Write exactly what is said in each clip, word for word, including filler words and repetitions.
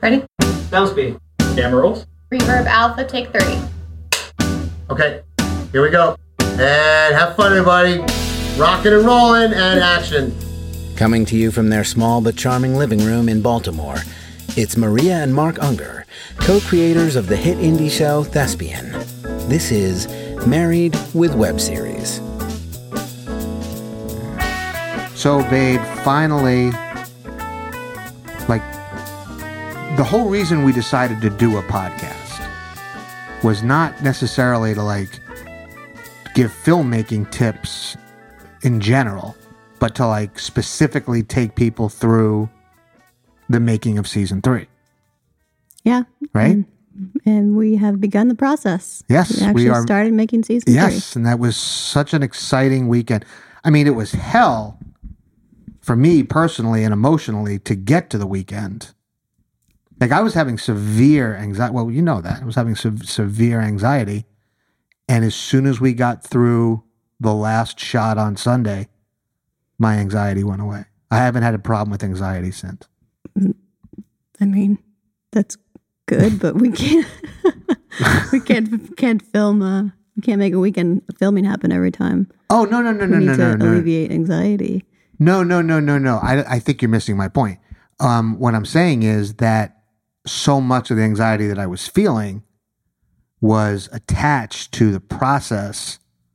Ready? Sound speed. Camera rolls. Reverb alpha, take three. Okay, here we go. And have fun, everybody. Rocking and rolling and action. Coming to you from their small but charming living room in Baltimore, it's Maria and Mark Unger, co-creators of the hit indie show Thespian. This is Married with Web Series. So, babe, finally, like, the whole reason we decided to do a podcast was not necessarily to, like, give filmmaking tips in general, but to, like, specifically take people through the making of season three. Yeah. Right? And, and we have begun the process. Yes. We actually we are, started making season yes, three. Yes, and that was such an exciting weekend. I mean, it was hell for me personally and emotionally to get to the weekend. Like, I was having severe anxiety. Well, you know that. I was having se- severe anxiety. And as soon as we got through the last shot on Sunday, my anxiety went away. I haven't had a problem with anxiety since. I mean, that's good, but we can't we can't can't film uh we can't make a weekend filming happen every time. Oh, no, no, no, we no, need no, to no, no. alleviate anxiety. No, no, no, no, no. I, I think you're missing my point. Um, what I'm saying is that so much of the anxiety that I was feeling was attached to the process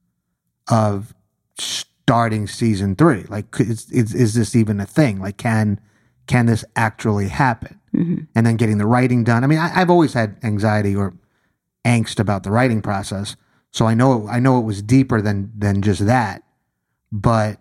of starting season three. Like, is, is, is this even a thing? Like, can can this actually happen? Mm-hmm. And then getting the writing done. I mean, I, I've always had anxiety or angst about the writing process, so I know I know it was deeper than than just that. But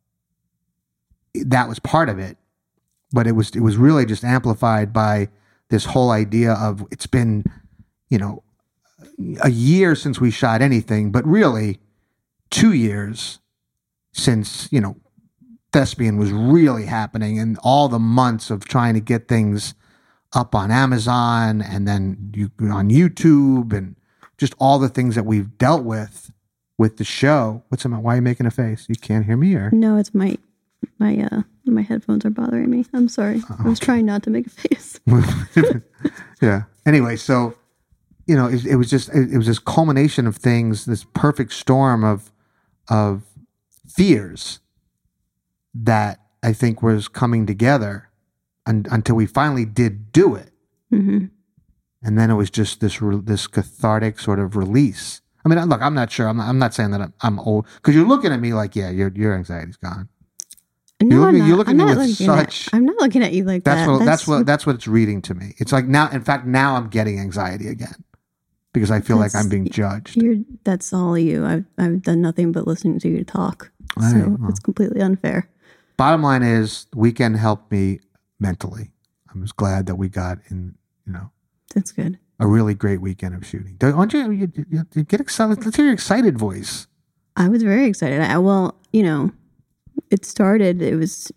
that was part of it. But it was it was really just amplified by this whole idea of it's been, you know, a year since we shot anything, but really two years since, you know, Thespian was really happening, and all the months of trying to get things up on Amazon and then you, on YouTube, and just all the things that we've dealt with with the show. What's the matter? Why are you making a face? You can't hear me, or? No, it's my my uh my headphones are bothering me. I'm sorry. Uh, I was okay. trying not to make a face. Yeah. Anyway, so, you know, it, it was just it, it was this culmination of things, this perfect storm of of fears that I think was coming together un, until we finally did do it. Mm-hmm. And then it was just this re, this cathartic sort of release. I mean, look, I'm not sure. I'm not, I'm not saying that I'm, I'm old, because you're looking at me like, yeah, your your anxiety's gone. No, you're looking, I'm you're not, looking I'm at not me with looking such. At, I'm not looking at you like that's that. What, that's, that's what that's what it's reading to me. It's like now, in fact, now I'm getting anxiety again because I feel like I'm being judged. You're, that's all you. I've I've done nothing but listening to you talk. All so right, well. It's completely unfair. Bottom line is, the weekend helped me mentally. I was glad that we got in, you know, That's good. a really great weekend of shooting. Don't you, you, you, you get excited? Let's hear your excited voice. I was very excited. I, well, you know, it started, it was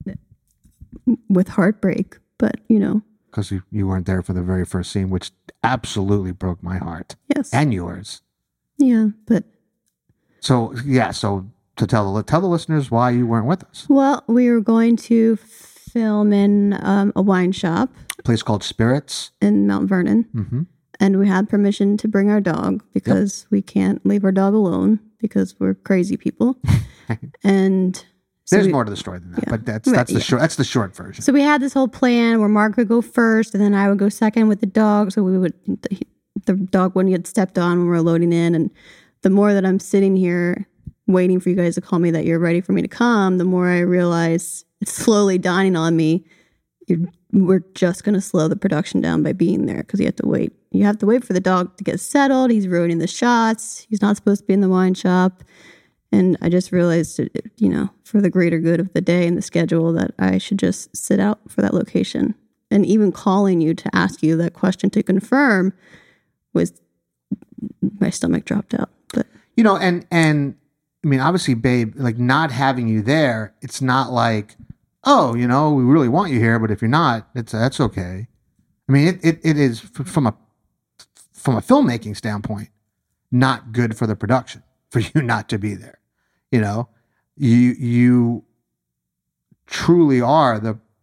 with heartbreak, but, you know. Because you, you weren't there for the very first scene, which absolutely broke my heart. Yes. And yours. Yeah, but. So, yeah, so to tell the, tell the listeners why you weren't with us. Well, we were going to film in um, a wine shop. A place called Spirits. In Mount Vernon. Mm-hmm. And we had permission to bring our dog because yep. we can't leave our dog alone because we're crazy people. And so there's we, more to the story than that, yeah, but that's that's yeah. the short that's the short version. So we had this whole plan where Mark would go first, and then I would go second with the dog. So we would the, the dog wouldn't get stepped on when we were loading in. And the more that I'm sitting here waiting for you guys to call me that you're ready for me to come, the more I realize it's slowly dawning on me. You're, we're just going to slow the production down by being there because you have to wait. You have to wait for the dog to get settled. He's ruining the shots. He's not supposed to be in the wine shop. And I just realized, you know, for the greater good of the day and the schedule, that I should just sit out for that location. And even calling you to ask you that question to confirm was, my stomach dropped out. But you know, and and I mean, obviously, babe, like not having you there, it's not like, oh, you know, we really want you here, but if you're not, it's that's okay. I mean, it it, it is from a from a filmmaking standpoint, not good for the production for you not to be there. You know, you you truly are the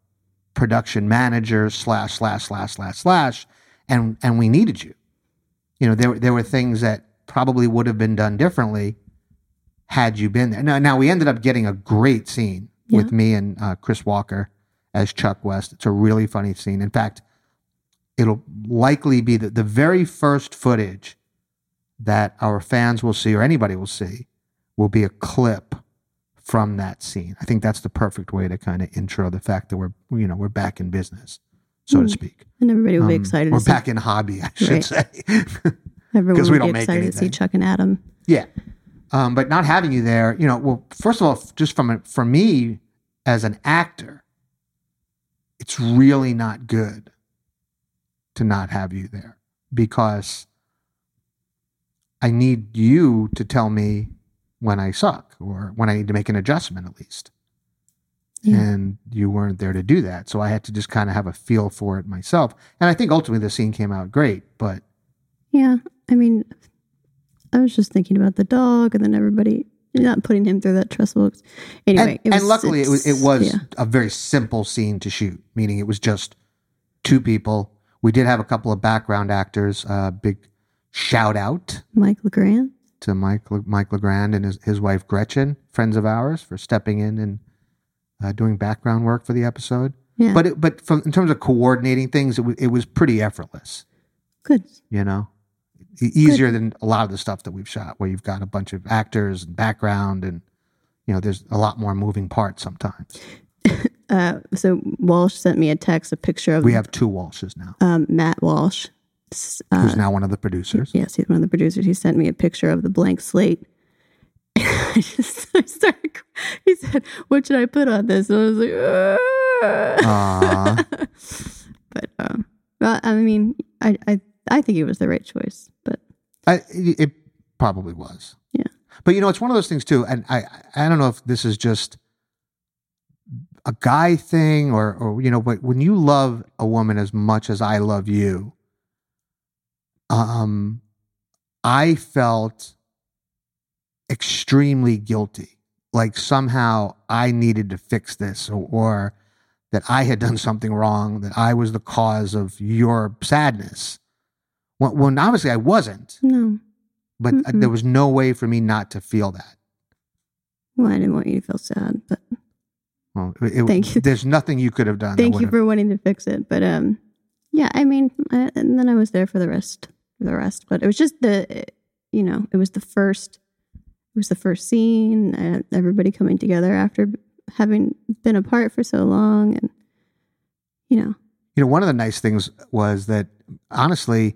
production manager slash slash slash slash slash, and and we needed you. You know, there there were things that probably would have been done differently had you been there. Now, now we ended up getting a great scene Yeah. with me and uh, Chris Walker as Chuck West. It's a really funny scene. In fact, it'll likely be the, the very first footage that our fans will see, or anybody will see, will be a clip from that scene. I think that's the perfect way to kind of intro the fact that we're, you know, we're back in business, so to Mm. speak. And everybody will be Um, excited. We're to see, back in hobby, I should Right. say. everyone 'cause we will don't be make excited to see anything. Chuck and Adam. Yeah. Um, but not having you there, you know, well, first of all, just from a, for me as an actor, it's really not good to not have you there, because I need you to tell me when I suck or when I need to make an adjustment at least. Yeah. And you weren't there to do that. So I had to just kind of have a feel for it myself. And I think ultimately the scene came out great, but Yeah, I mean, I was just thinking about the dog, and then everybody not putting him through that stressful. ex- Anyway, and, and luckily it was it it's- was yeah. a very simple scene to shoot, meaning it was just two people. We did have a couple of background actors. Uh, big shout out Mike LeGrand. to Mike Le- Mike Legrand and his, his wife Gretchen, friends of ours, for stepping in and uh, doing background work for the episode. Yeah, But it, but from in terms of coordinating things, it, w- it was pretty effortless. good. You know, E- easier than a lot of the stuff that we've shot, where you've got a bunch of actors and background, and you know, there's a lot more moving parts sometimes. Uh, so Walsh sent me a text, a picture of We have two Walshes now. um, Matt Walsh. S- Uh, Who's now one of the producers. yes, he's one of the producers. He sent me a picture of the blank slate. I just I started. cr- He said, "What should I put on this?" And I was like, Aw. but um, well, I mean, I, I I think it was the right choice. But I, it it probably was. Yeah. But you know, it's one of those things too, and I I don't know if this is just a guy thing or or you know, but when you love a woman as much as I love you, um, I felt extremely guilty, like somehow I needed to fix this, or, or that I had done something wrong, that I was the cause of your sadness. When, when obviously I wasn't, no, but Mm-mm. there was no way for me not to feel that. well, I didn't want you to feel sad, but Well, it, it- Thank you. There's nothing you could have done. that thank you would've- for wanting to fix it. But um, yeah, I mean, I, and then I was there for the rest, for the rest. But it was just the, you know, it was the first, it was the first scene. Uh, everybody coming together after having been apart for so long, and you know, You know, one of the nice things was that honestly,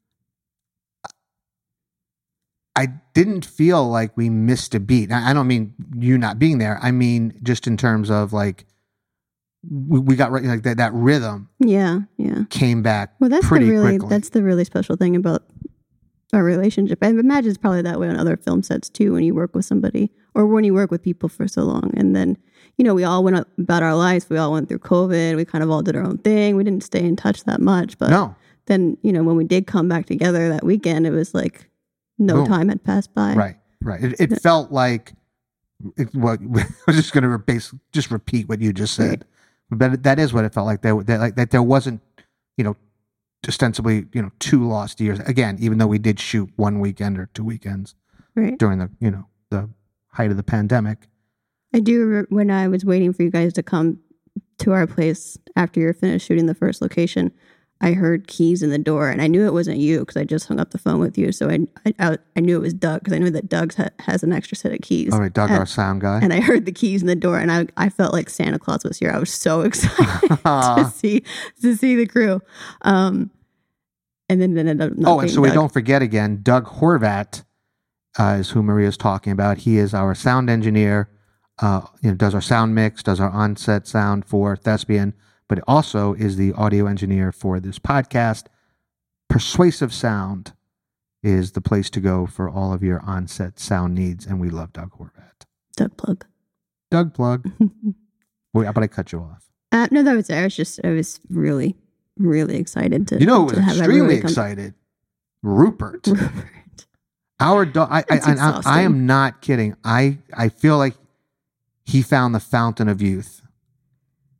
I didn't feel like we missed a beat. I I don't mean you not being there. I mean just in terms of like we, we got right, like that that rhythm yeah, yeah. came back Well, that's pretty the really quickly. that's the really special thing about our relationship. I imagine it's probably that way on other film sets too. When you work with somebody, or when you work with people for so long, and then you know we all went about our lives. We all went through COVID. We kind of all did our own thing. We didn't stay in touch that much, but no, then you know when we did come back together that weekend, it was like no Boom. time had passed by. right, right. It, it felt like it, what I was just going to re- just repeat what you just said, but that is what it felt like. There, that like that there wasn't, you know, ostensibly, you know, two lost years. Again, even though we did shoot one weekend or two weekends Right. during the, you know, the height of the pandemic. I do remember when I was waiting for you guys to come to our place after you were finished shooting the first location, I heard keys in the door, and I knew it wasn't you because I just hung up the phone with you. So I I, I knew it was Doug because I knew that Doug ha- has an extra set of keys. All right, Doug, and, our sound guy. and I heard the keys in the door, and I I felt like Santa Claus was here. I was so excited to see to see the crew. Um, and then it ended up not Oh, and being so we Doug. don't forget again, Doug Horvat uh, is who Maria's talking about. He is our sound engineer. Uh, you know, does our sound mix, does our on-set sound for Thespian, but also is the audio engineer for this podcast. Persuasive Sound is the place to go for all of your on-set sound needs, and we love Doug Horvat. Doug plug. Doug plug. Wait, but I cut you off. Uh, no, that was it. I was just I was really really excited to. You know who was to have extremely everybody come- excited? Rupert. Rupert. Our dog. I, I, It's I, I, I exhausting. am not kidding. I, I feel like he found the fountain of youth.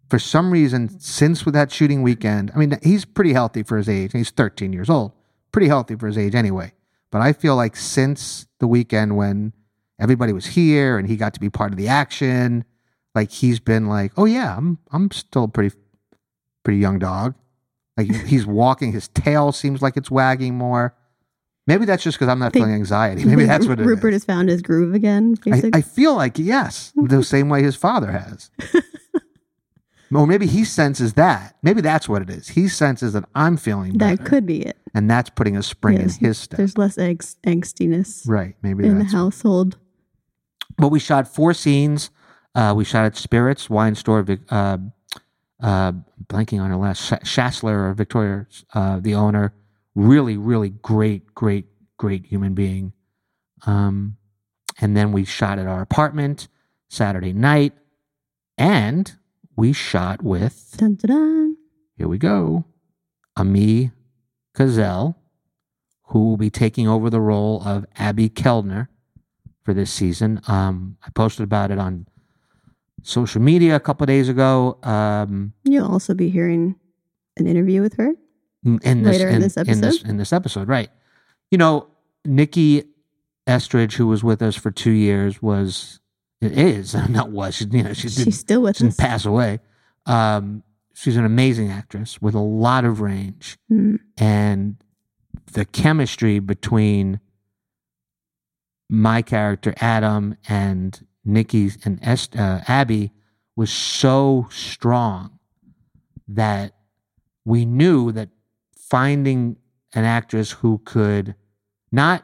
for some reason, since with that shooting weekend, I mean, he's pretty healthy for his age. He's thirteen years old. Pretty healthy for his age anyway. But I feel like since the weekend when everybody was here and he got to be part of the action, like he's been like, oh yeah, I'm I'm still a pretty, pretty young dog. Like he's walking, his tail seems like it's wagging more. Maybe that's just because I'm not Think- feeling anxiety. Maybe that's what it Rupert is. has found his groove again. I, Basically. I feel like, yes, the same way his father has. Or maybe he senses that. Maybe that's what it is. He senses that I'm feeling better. That could be it. And that's putting a spring Yes, in his step. There's less angst- angstiness Right. Maybe in the that's household. But we shot four scenes. Uh, we shot at Spirits Wine Store. Vic- Uh, uh, blanking on her last. Sh- Shassler or Victoria, uh, the owner. Really, really great, great, great human being. Um, and then we shot at our apartment Saturday night. And we shot with, Dun, dun, dun. here we go, Ami Cazell, who will be taking over the role of Abby Keldner for this season. Um, I posted about it on social media a couple of days ago. Um, You'll also be hearing an interview with her. in this, Later in this In this, episode? in this episode, right. You know, Nikki Estridge, who was with us for two years, was, it is, not was, she, you know, she She's did, still with she didn't us. pass away. Um, she's an amazing actress with a lot of range. Mm. And the chemistry between my character Adam and Nikki's and Est- uh, Abby was so strong that we knew that finding an actress who could not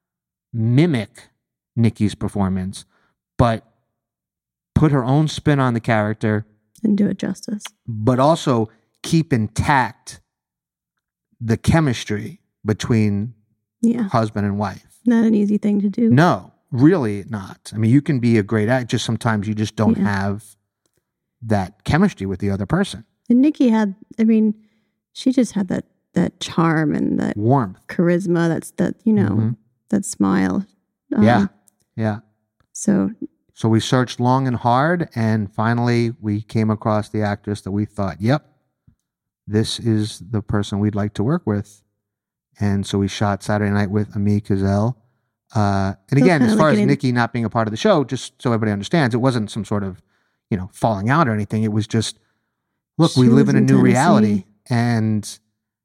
mimic Nikki's performance, but put her own spin on the character, And do it justice. but also keep intact the chemistry between Yeah. husband and wife. Not an easy thing to do. No, really not. I mean, you can be a great actor, just sometimes you just don't Yeah. have that chemistry with the other person. And Nikki had, I mean, she just had that that charm and that Warmth. charisma. That's that, you know, Mhm. that smile. Um, Yeah. Yeah. So So we searched long and hard, and finally we came across the actress that we thought, yep, this is the person we'd like to work with. And so we shot Saturday night with Ami Cazell. Uh, and So again, kinda as far like as an in- Nikki not being a part of the show, just so everybody understands, it wasn't some sort of, you know, falling out or anything. It was just, look, She we live lives in a in new Tennessee. reality. And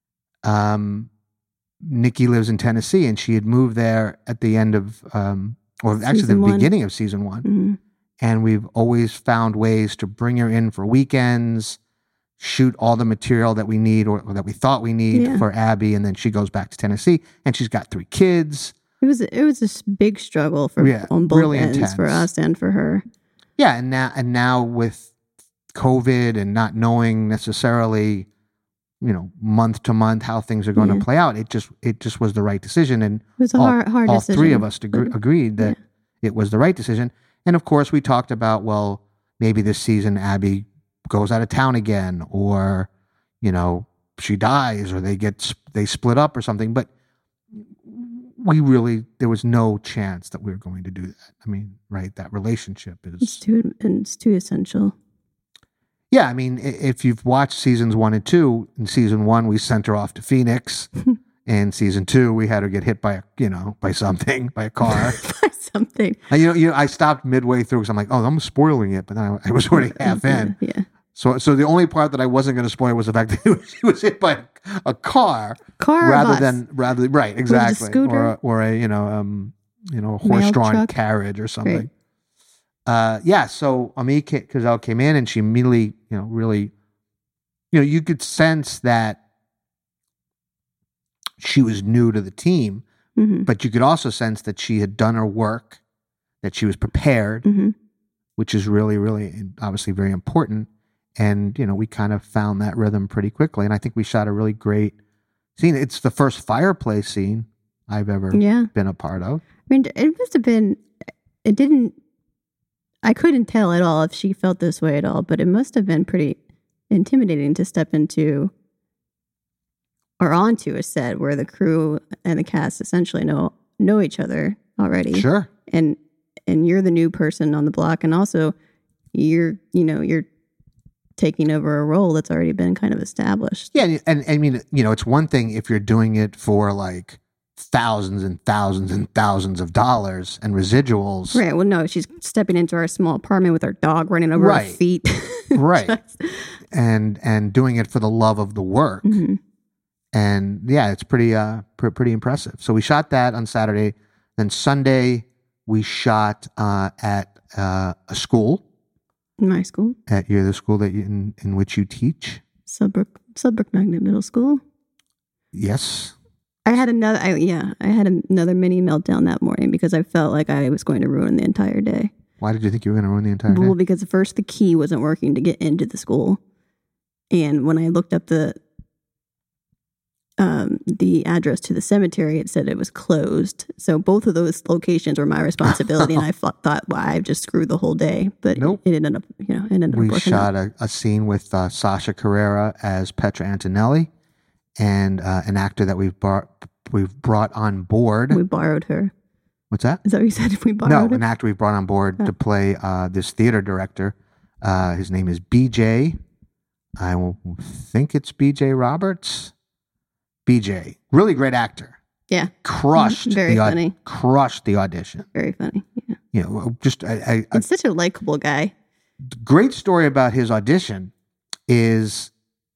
um, Nikki lives in Tennessee, and she had moved there at the end of, um, or actually Season the one. beginning of season one. mhm. And we've always found ways to bring her in for weekends, shoot all the material that we need or, or that we thought we need Yeah. for Abby, and then she goes back to Tennessee, and she's got three kids. it was it was a s- big struggle for Yeah, on both really ends intense. for us and for her. Yeah, and now and now with COVID and not knowing necessarily, you know, month to month how things are going Yeah. to play out, it just it just was the right decision, and It was a all, hard hard all decision. three of us agree, but- agreed that it was the right decision. And of course, we talked about, well, maybe this season Abby goes out of town again, or you know, she dies, or they get they split up or something. But we really, there was no chance that we were going to do that. I mean, right? That relationship It's is, too and it's too essential. yeah. I mean, i- if you've watched seasons one and two, in season one we sent her off to Phoenix. In season two, we had her get hit by a, you know, by something, by a car. Something. And, you know, you know, I stopped midway through because I'm like, oh, I'm spoiling it, but then I, I was already half in. Yeah. So, so the only part that I wasn't going to spoil was the fact that she was hit by a car, Car or rather bus? than rather right, it a exactly, scooter? or a, or a you know, um, you know, a Mail horse-drawn truck? carriage or something. Right. Uh, yeah. So Ami Cazell came in, and she immediately, you know, really, you know, you could sense that she was new to the team, hmm but you could also sense that she had done her work, that she was prepared, hmm which is really, really obviously very important. And, you know, we kind of found that rhythm pretty quickly. And I think we shot a really great scene. It's the first fireplace scene I've ever Yeah. been a part of. I mean, it must have been. It didn't. I couldn't tell at all if she felt this way at all, but it must have been pretty intimidating to step into or onto a set where the crew and the cast essentially know know each other already, Sure. and and you're the new person on the block, and also you're you know you're taking over a role that's already been kind of established. Yeah, and, and I mean, you know, it's one thing if you're doing it for like thousands and thousands and thousands of dollars and residuals. Right. Well, no, she's stepping into our small apartment with our dog running over Right. her feet. Right. and and doing it for the love of the work. Mm-hmm. And yeah, it's pretty uh pr- pretty impressive. So we shot that on Saturday. Then Sunday we shot uh, at uh, a school. In my school, At your the school that you, in in which you teach. Sudbrook Sudbrook Magnet Middle School. Yes. I had another, I, yeah, I had another mini meltdown that morning because I felt like I was going to ruin the entire day. Why did you think you were going to ruin the entire day? Well, because first the key wasn't working to get into the school, and when I looked up the um, the address to the cemetery, it said it was closed. So both of those locations were my responsibility, and I thought, thought, well, I just screwed the whole day. But Nope. it ended up, you know, it ended up We working shot out. a, a scene with uh, Sasha Carrera as Petra Antonelli, and uh, an actor that we've brought we've brought on board. We borrowed her. What's that? Is that what you said? We borrowed No, her? an actor we've brought on board to play uh, this theater director. Uh, his name is B J. I will think it's B J Roberts. B J, really great actor. Yeah, Crushed Very the aud- funny. crushed the audition. very funny. Yeah. You know, just a, a, a And such a likable guy. great story about his audition is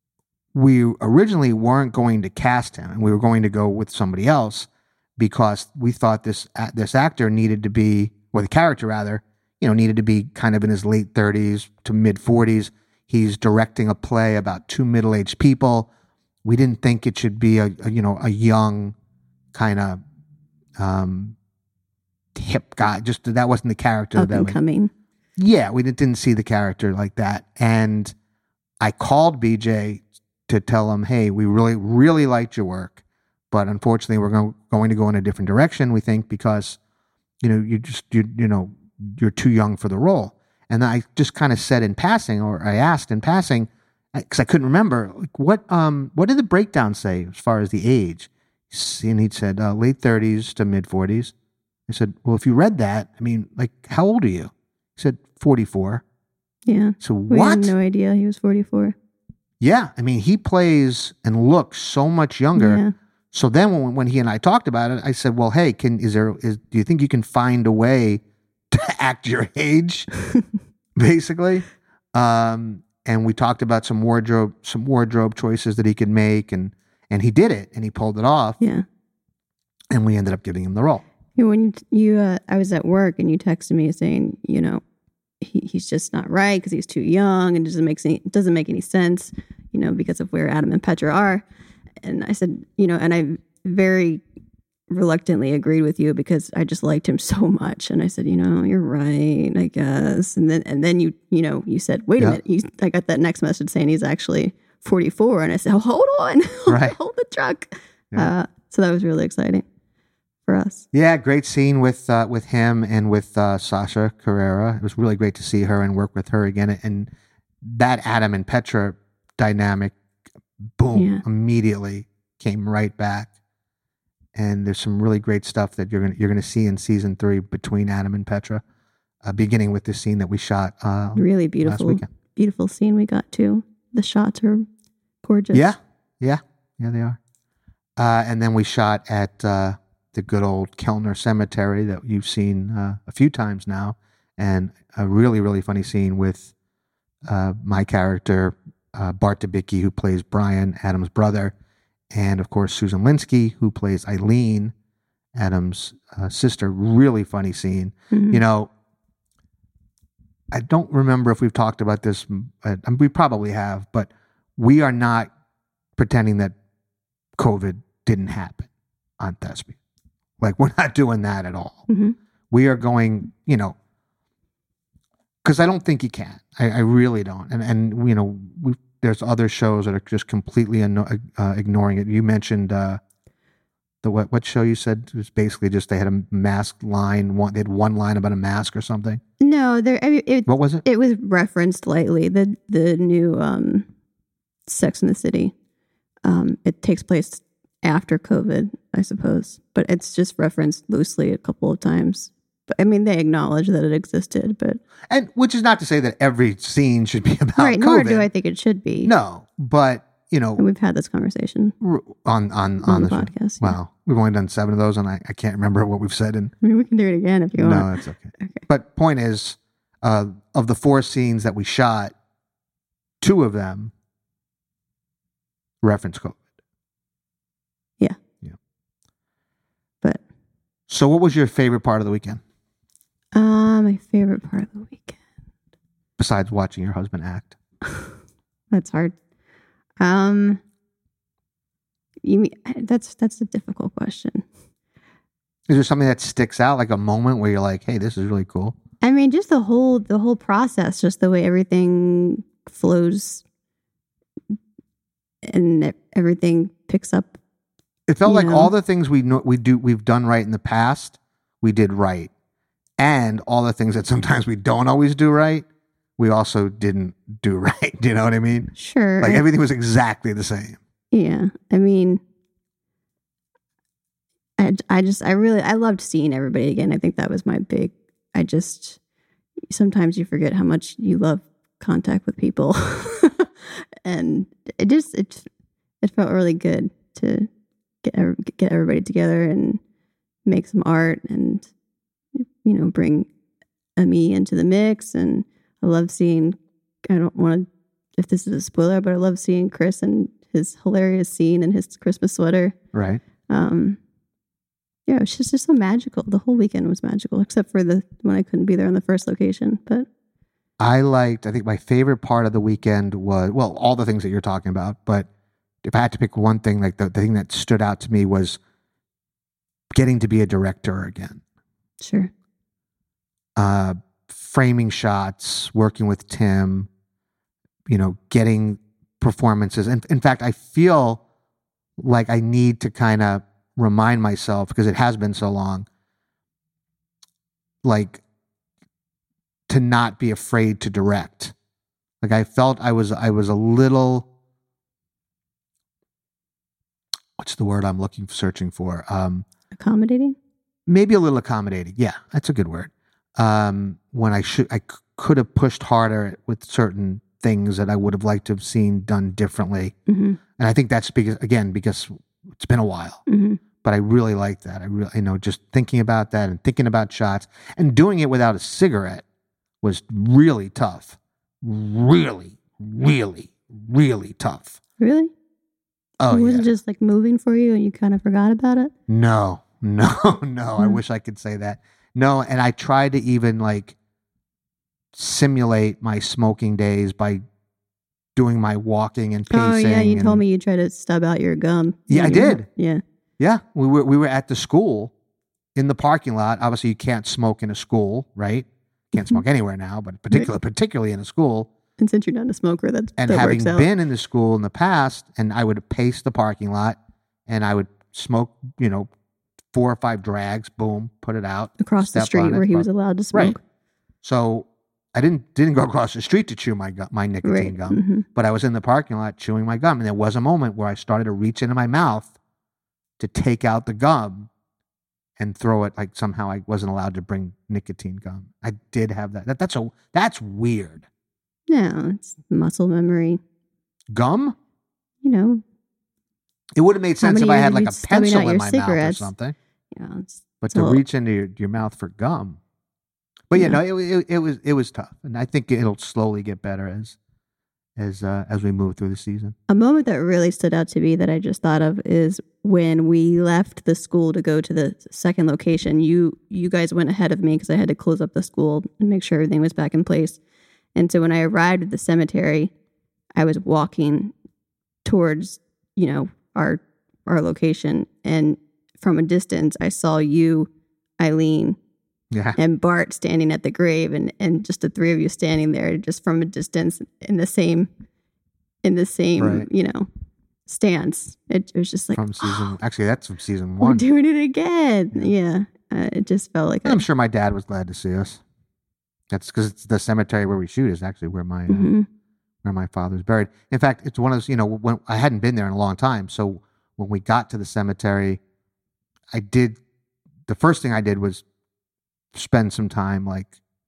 we originally weren't going to cast him, and we were going to go with somebody else because we thought this uh, this actor needed to be, or the character rather, you know, needed to be kind of in his late thirties to mid forties. He's directing a play about two middle aged people. We didn't think it should be a, a you know a young kind of um, hip guy. Just that wasn't the character Up that and we, coming. yeah, we didn't, didn't see the character like that. And I called B J to tell him, hey, we really, really liked your work, but unfortunately we're going, going to go in a different direction, we think, because, you know, you just, you, you know, you're too young for the role. And I just kind of said in passing, or I asked in passing, because I couldn't remember, like, what, um, what did the breakdown say as far as the age? And he said uh, late thirties to mid forties. I said, well, if you read that, I mean, like, how old are you? He said, forty-four. Yeah. So We what? had no idea he was forty-four. Yeah. I mean, he plays and looks so much younger. Yeah. So then when, when he and I talked about it, I said, well, hey, can, is there, is, do you think you can find a way to act your age? Basically. Um, and we talked about some wardrobe, some wardrobe choices that he could make, and, and he did it, and he pulled it off, Yeah. and we ended up giving him the role. You know, when you, you uh, I was at work and you texted me saying, you know, he, he's just not right because he's too young and doesn't make any it doesn't make any sense, you know, because of where Adam and Petra are. And I said, you know, and I very reluctantly agreed with you because I just liked him so much. And I said, you know, you're right, I guess. And then and then you you know you said, wait Yeah. a minute. You, I got that next message saying he's actually forty-four, and I said, oh, hold on, Right. hold the truck. Yeah. Uh, so that was really exciting for us. Yeah, great scene with uh, with him and with uh, Sasha Carrera. It was really great to see her and work with her again. And that Adam and Petra dynamic, boom, Yeah. immediately came right back. And there's some really great stuff that you're gonna you're gonna see in season three between Adam and Petra, uh, beginning with the scene that we shot uh, Really last beautiful, weekend. beautiful scene we got too. The shots are gorgeous. Yeah, yeah, yeah, they are. Uh, and then we shot at uh, the good old Kellner Cemetery that you've seen uh, a few times now, and a really, really funny scene with uh, my character, uh, Bart Debicki, who plays Brian, Adam's brother, and of course Susan Linsky, who plays Eileen, Adam's uh, sister. Really funny scene. Mhm. You know, I don't remember if we've talked about this. Uh, we probably have, but we are not pretending that COVID didn't happen on Thespian. Like, we're not doing that at all. Mhm. We are going, you know, because I don't think you can. I, I really don't. And, and you know, we, there's other shows that are just completely anno- uh, ignoring it. You mentioned uh, the what, what show you said it was basically just they had a mask line. One, they had one line about a mask or something. No, there. I mean, it What was it? it was referenced lightly. The the new um, Sex in the City. Um, it takes place after COVID, I suppose, but it's just referenced loosely a couple of times. But, I mean, they acknowledge that it existed, but And which is not to say that every scene should be about right. COVID. Nor do I think it should be. No, but you know, And we've had this conversation. r- on on on, On the this podcast, yeah. Wow, we've only done seven of those, and I, I can't remember what we've said. And I mean, we can do it again if you no, want. that's okay. Okay. But point is, uh, of the four scenes that we shot, two of them reference COVID. Yeah. Yeah. But So, what was your favorite part of the weekend uh, my favorite part of the weekend. besides watching your husband act? That's hard. Um, you mean that's that's a difficult question. Is there something that sticks out, like a moment where you're like, "Hey, this is really cool"? I mean, just the whole the whole process, just the way everything flows and e- everything picks up. It felt You like know? all the things we know we do we've done right in the past, we did right, and all the things that sometimes we don't always do right, we also didn't do right. Do you know what I mean? Sure. Like I- everything was exactly the same. yeah. I mean, I, I just, I really, I loved seeing everybody again. I think that was my big, I just, sometimes you forget how much you love contact with people. And it just, it, it felt really good to get, ev- get everybody together and make some art and, you know, bring Ami into the mix. And I love seeing, I don't want to, if this is a spoiler, but I love seeing Chris and his hilarious scene and his Christmas sweater. Right. Um, yeah, it was just, just so magical. The whole weekend was magical, except for the when I couldn't be there on the first location. But I liked, I think my favorite part of the weekend was, well, all the things that you're talking about, but if I had to pick one thing, like the, the thing that stood out to me was getting to be a director again. sure. Uh, framing shots, working with Tim, you know, getting performances. And in fact, I feel like I need to kind of remind myself, because it has been so long, like to not be afraid to direct. Like I felt I was, I was a little, what's the word I'm looking, searching for? Um, Accommodating? maybe a little accommodating. Yeah, that's a good word. Um, when I should, I c- could have pushed harder with certain things that I would have liked to have seen done differently. Mm-hmm. And I think that's because, again, because it's been a while, Mm-hmm. but I really like that. I really, you know, just thinking about that and thinking about shots and doing it without a cigarette was really tough. Really, really, really tough. Really? Oh, it yeah. wasn't just like moving for you and you kind of forgot about it? No, no, no. I Hmm. wish I could say that. No, and I tried to even like simulate my smoking days by doing my walking and pacing. Oh, yeah. You and- told me you tried to stub out your gum. Yeah, I You- did. Yeah. Yeah, we were we were at the school in the parking lot. Obviously, you can't smoke in a school, right? Can't smoke anywhere now, but particularly particularly in a school. And since you're not a smoker, that's, And that having works out. been in the school in the past, and I would pace the parking lot, and I would smoke, you know, four or five drags, boom, put it out across the step street on it, where he but- was allowed to smoke. Right. So I didn't didn't go across the street to chew my gum, my nicotine Right. gum, Mhm. but I was in the parking lot chewing my gum, and there was a moment where I started to reach into my mouth to take out the gum and throw it. Like somehow I wasn't allowed to bring nicotine gum. I did have that. that that's a that's weird. No, it's muscle memory. Gum? You know, It would have made sense if many I years had have like you a stubbing pencil out in your my mouth or cigarettes? something. you know, it's But So- to reach into your, your mouth for gum. But yeah, Yeah. no, it, it it was it was tough, and I think it'll slowly get better as as uh, as we move through the season. a moment that really stood out to me that I just thought of is when we left the school to go to the second location. You you guys went ahead of me because I had to close up the school and make sure everything was back in place. And so when I arrived at the cemetery, I was walking towards, you know, our our location, and from a distance I saw you, Eileen, Yeah, and Bart standing at the grave, and, and just the three of you standing there just from a distance in the same in the same Right. you know stance. It, it was just like, from season. Actually, that's from season we're one. doing it again. Yeah, uh, it just felt like And I'm a, sure my dad was glad to see us. That's because it's the cemetery where we shoot is actually where my uh, Mhm. where my father's buried. In fact, it's one of those, you know, when I hadn't been there in a long time. So when we got to the cemetery, I did, the first thing I did was spend some time like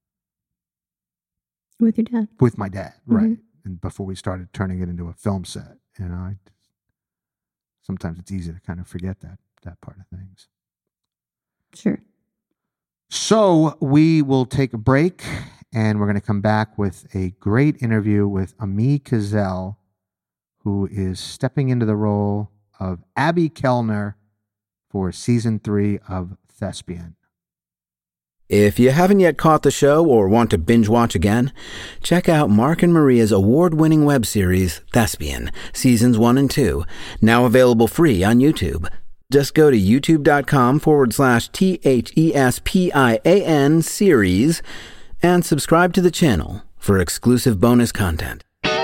With your dad. with my dad, Mhm. right? And before we started turning it into a film set, you know, I, sometimes it's easy to kind of forget that that part of things. Sure. So we will take a break, and we're going to come back with a great interview with Ami Kazel, who is stepping into the role of Abby Kellner for season three of Thespian. If you haven't yet caught the show or want to binge watch again, check out Mark and Maria's award-winning web series, Thespian, seasons one and two, now available free on YouTube. Just go to youtube.com forward slash T-H-E-S-P-I-A-N series and subscribe to the channel for exclusive bonus content.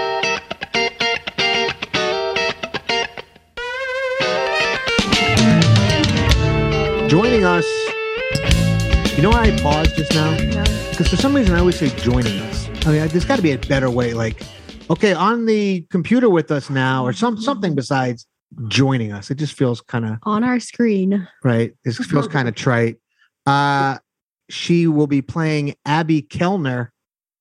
Joining us, you know why I paused just now? Because for some reason I always say joining us. I mean, there's got to be a better way. Like, okay, on the computer with us now, or some something besides joining us. It just feels kind of On our screen. right. It feels kind of trite. Uh, she will be playing Abby Kellner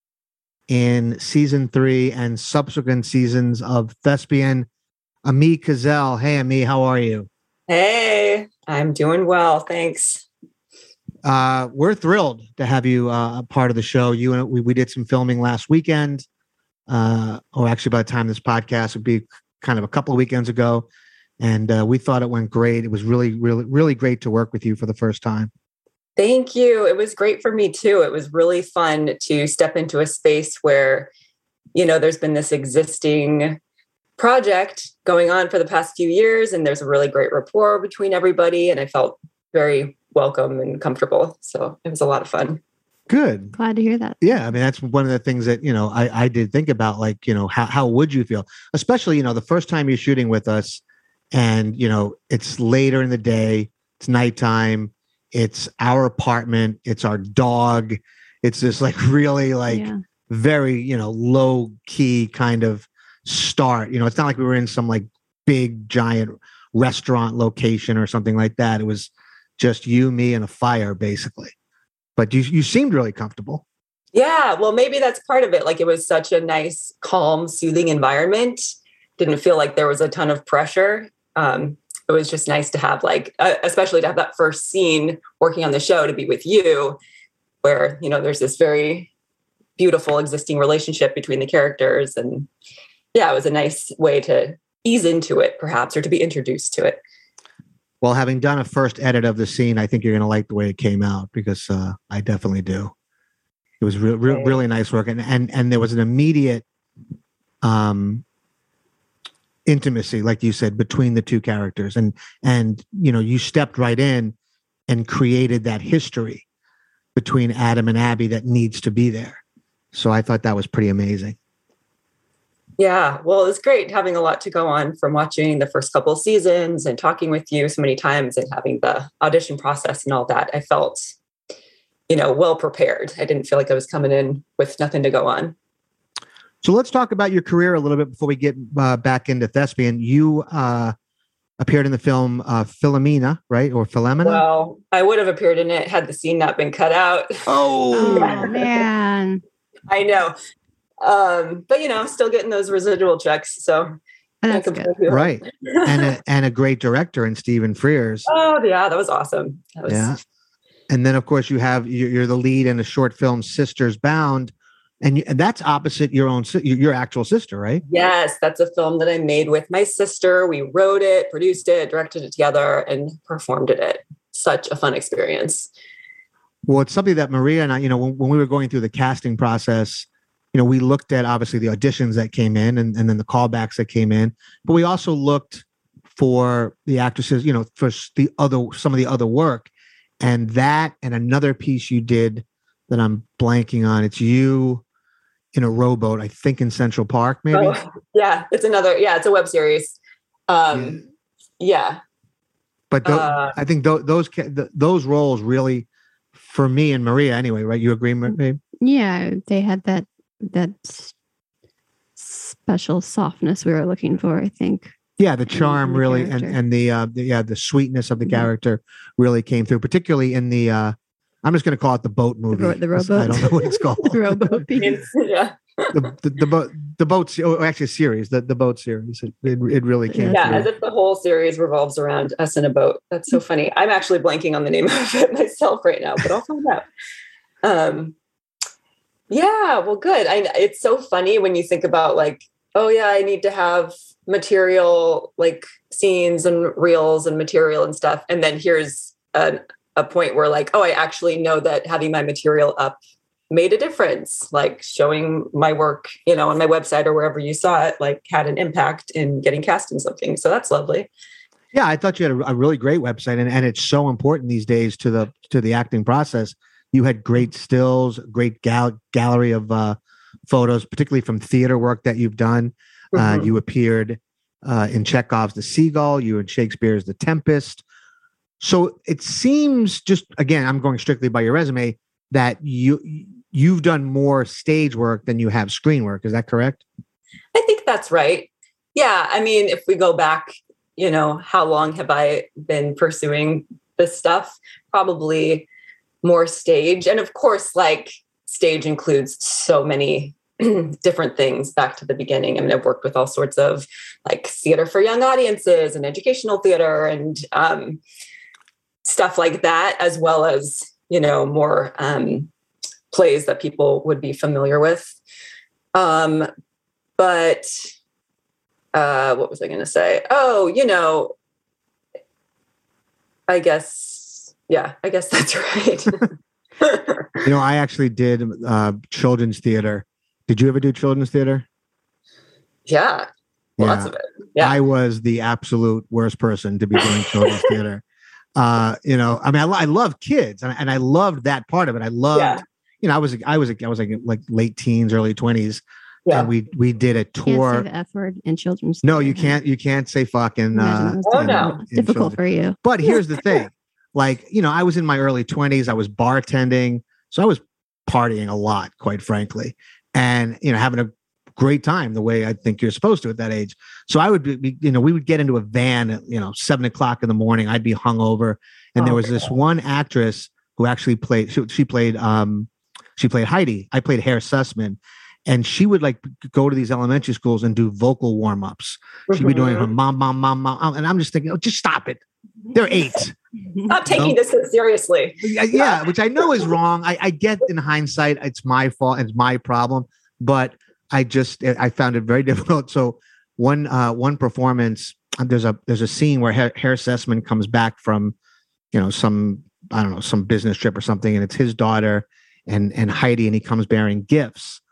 in season three and subsequent seasons of Thespian. Ami Kazel. Hey, Ami, how are you? Hey, I'm doing well. Thanks. Uh, we're thrilled to have you uh, a part of the show. You and we, we did some filming last weekend, uh, or actually by the time this podcast would be kind of a couple of weekends ago. And uh, we thought it went great. It was really, really, really great to work with you for the first time. Thank you. It was great for me too. It was really fun to step into a space where, you know, there's been this existing project going on for the past few years, and there's a really great rapport between everybody. And I felt very welcome and comfortable. So it was a lot of fun. Good. Glad to hear that. Yeah. I mean, that's one of the things that, you know, I, I did think about, like, you know, how, how would you feel? Especially, you know, the first time you're shooting with us and, you know, it's later in the day, it's nighttime, it's our apartment, it's our dog. It's this like really like Yeah. very, you know, low key kind of start. You know, it's not like we were in some like big giant restaurant location or something like that. It was just you, me, and a fire, basically. But you you seemed really comfortable. Yeah. Well, maybe that's part of it. Like it was such a nice, calm, soothing environment. Didn't feel like there was a ton of pressure. Um, it was just nice to have like, uh, especially to have that first scene working on the show, to be with you, where, you know, there's this very beautiful existing relationship between the characters. And yeah, it was a nice way to ease into it, perhaps, or to be introduced to it. Well, having done a first edit of the scene, I think you're going to like the way it came out, because uh, I definitely do. It was re- re- really nice work. And, and, and there was an immediate um, intimacy, like you said, between the two characters. And, and, you know, you stepped right in and created that history between Adam and Abby that needs to be there. So I thought that was pretty amazing. Yeah, well, it was great having a lot to go on from watching the first couple of seasons and talking with you so many times and having the audition process and all that. I felt, you know, well prepared. I didn't feel like I was coming in with nothing to go on. So let's talk about your career a little bit before we get uh, back into Thespian. You uh, appeared in the film uh, Philomena, right? Or Philomena? Well, I would have appeared in it had the scene not been cut out. Oh, Oh, man. I know. Um, but, you know, I'm still getting those residual checks. So That's good. right. And a, and a great director in Stephen Frears. Oh, yeah, that was awesome. That was, Yeah. And then, of course, you have, you're, you're the lead in a short film, Sisters Bound. And, you, and that's opposite your own, si- your actual sister, right? Yes, that's a film that I made with my sister. We wrote it, produced it, directed it together, and performed it. Such a fun experience. Well, it's something that Maria and I, you know, when, when we were going through the casting process, you know, we looked at obviously the auditions that came in and, and then the callbacks that came in, but we also looked for the actresses, you know, for the other, some of the other work. And that and another piece you did that I'm blanking on, it's you in a rowboat, I think in Central Park, maybe. Oh, yeah, it's another, yeah, it's a web series. Um, yeah. yeah. But th- Uh, I think th- those ca- th- those roles really, for me and Maria anyway, right? You agree, Maria? Yeah, they had that that s- special softness we were looking for, I think. Yeah, the charm the really, and character. and the, uh, the yeah the sweetness of the Mhm. character really came through, particularly in the uh, I'm just going to call it the boat movie. ro- the rowboat. I don't know what it's called. The rowboat piece. yeah. the, the, the boat, the boat, se- oh, actually a series, the, the boat series. It, it, it really came Yeah, through. as if the whole series revolves around us in a boat. That's so funny. I'm actually blanking on the name of it myself right now, but I'll find out. Um, yeah, well, good. I, it's so funny when you think about like, oh yeah, I need to have material, like scenes and reels and material and stuff. And then here's a, a point where like, oh, I actually know that having my material up made a difference, like showing my work, you know, on my website or wherever you saw it, like had an impact in getting cast in something. So that's lovely. Yeah, I thought you had a, a really great website, and, and it's so important these days to the to the acting process. You had great stills, great gal- gallery of uh, photos, particularly from theater work that you've done. Mm-hmm. Uh, you appeared uh, in Chekhov's The Seagull. You were in Shakespeare's The Tempest. So it seems, just again, I'm going strictly by your resume, that you you've done more stage work than you have screen work. Is that correct? I think that's right. Yeah. I mean, if we go back, you know, how long have I been pursuing this stuff? Probably more stage. And of course, like stage includes so many different things back to the beginning. I mean, I've worked with all sorts of like theater for young audiences and educational theater and um, stuff like that, as well as, you know, more um, plays that people would be familiar with. Um, but uh, what was I going to say? Oh, you know, I guess, yeah, I guess that's right. You know, I actually did uh, children's theater. Did you ever do children's theater? Yeah, lots Yeah. of it. Yeah. I was the absolute worst person to be doing children's theater. Uh, you know, I mean, I, lo- I love kids, and, and I loved that part of it. I loved, Yeah. you know, I was, I was, I was like, like late teens, early twenties, Yeah. and we we did a Can't say tour. the F word in children's. No, theater, you huh? can't, you can't say fucking. Imagine Uh, that was Oh, in- no. It's in difficult children. for you. But here's the thing, like, you know, I was in my early twenties. I was bartending, so I was partying a lot, quite frankly, and you know, having a great time the way I think you're supposed to at that age. So I would be, you know, we would get into a van at, you know, seven o'clock in the morning. I'd be hungover. And there Oh, was this one actress who actually played, she, she played, um, she played Heidi. I played Hare Sussman. And she would like go to these elementary schools and do vocal warm-ups. She'd be doing her mom, mom, mom, mom. And I'm just thinking, oh, just stop it. They're eight. Not taking this so seriously. Yeah, yeah, which I know is wrong. I, I get in hindsight, it's my fault, it's my problem, but I just I found it very difficult. So one uh, one performance, there's a there's a scene where Hare, Hare Sussman comes back from, you know, some I don't know some business trip or something, and it's his daughter and and Heidi, and he comes bearing gifts.